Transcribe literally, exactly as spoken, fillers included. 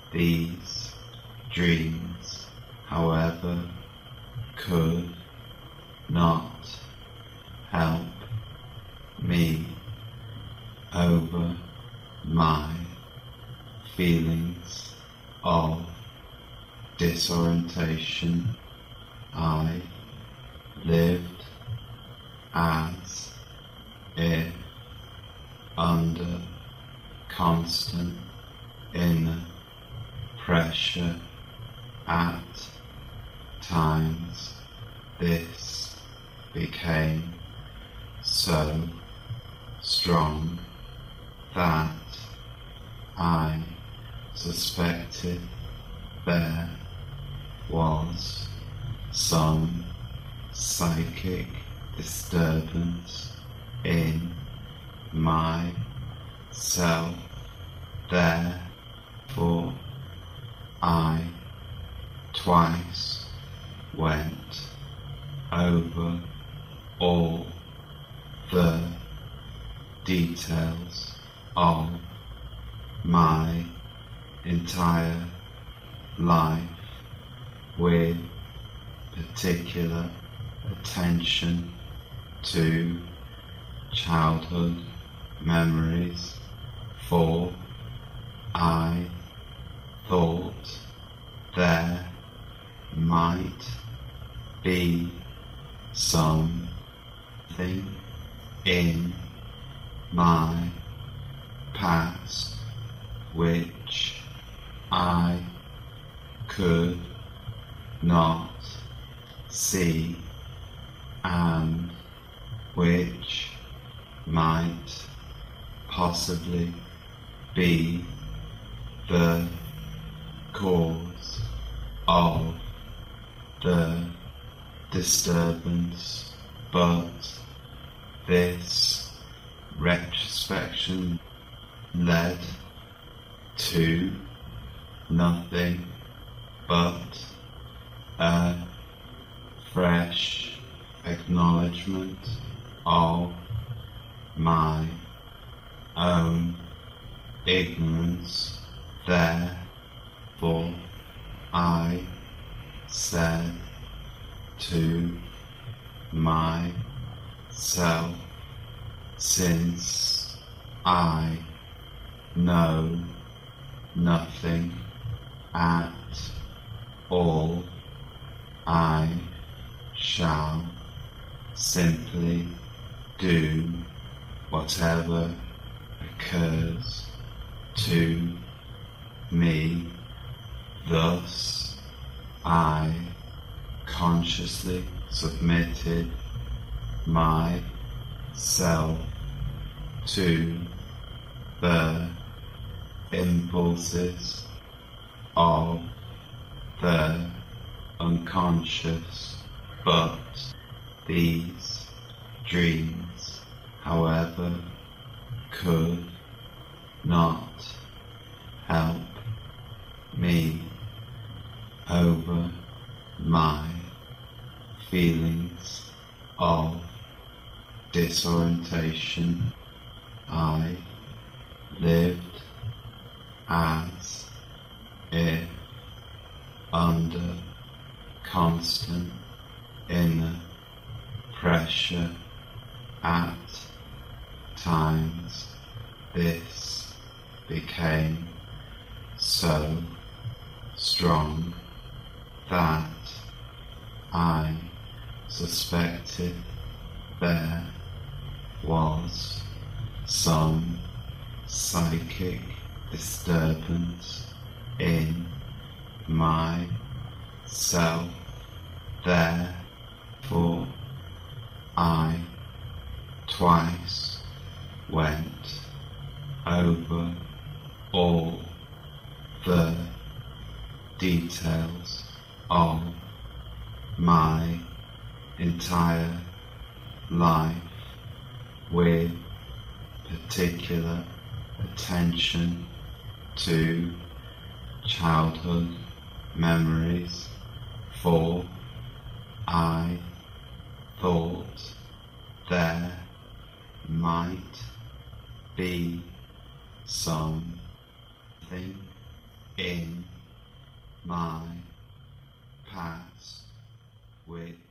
These dreams, however, could not help me over my feelings of disorientation. I lived as if under constant inner pressure. At times this became so strong that I suspected there was some psychic disturbance in myself. Therefore, I twice went over all the details of my entire life with particular attention to childhood memories, for I thought there might be something in my past which I could not see and which might possibly be the cause of the disturbance. But this retrospection led to nothing but a fresh acknowledgement of my own ignorance. Therefore, I said to myself, since I know nothing at all, I shall simply do whatever occurs to me. Thus, I consciously submitted myself to the impulses of the unconscious. But these dreams, however, could not help me over my feelings of disorientation. I lived as if under constant inner pressure. At times this became so strong that I suspected there was some psychic disturbance in myself. Therefore, I twice went over all the details of my entire life with particular attention to childhood memories, for I thought there might be something in my past with